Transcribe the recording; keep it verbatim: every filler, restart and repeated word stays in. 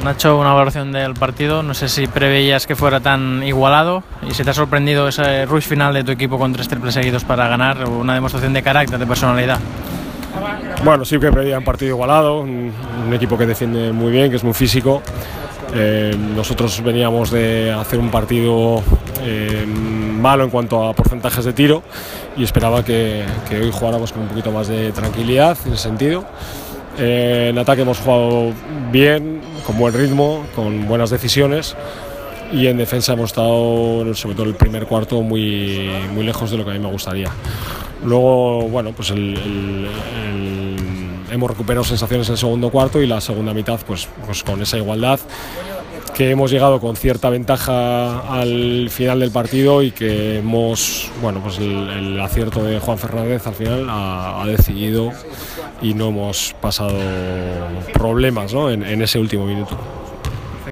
Nacho, una valoración del partido. No sé si preveías que fuera tan igualado y si te ha sorprendido ese rush final de tu equipo con tres triples seguidos para ganar, una demostración de carácter, de personalidad. Bueno, sí que preveía un partido igualado, un, un equipo que defiende muy bien, que es muy físico. Eh, nosotros veníamos de hacer un partido eh, malo en cuanto a porcentajes de tiro y esperaba que, que hoy jugáramos con un poquito más de tranquilidad en ese sentido. Eh, en ataque hemos jugado bien, con buen ritmo, con buenas decisiones, y en defensa hemos estado, sobre todo el primer cuarto, muy, muy lejos de lo que a mí me gustaría. Luego, bueno, pues el, el, el, hemos recuperado sensaciones en el segundo cuarto y la segunda mitad pues, pues con esa igualdad, que hemos llegado con cierta ventaja al final del partido y que hemos, bueno, pues el, el acierto de Juan Fernández al final ha, ha decidido y no hemos pasado problemas, ¿no?, en, en ese último minuto.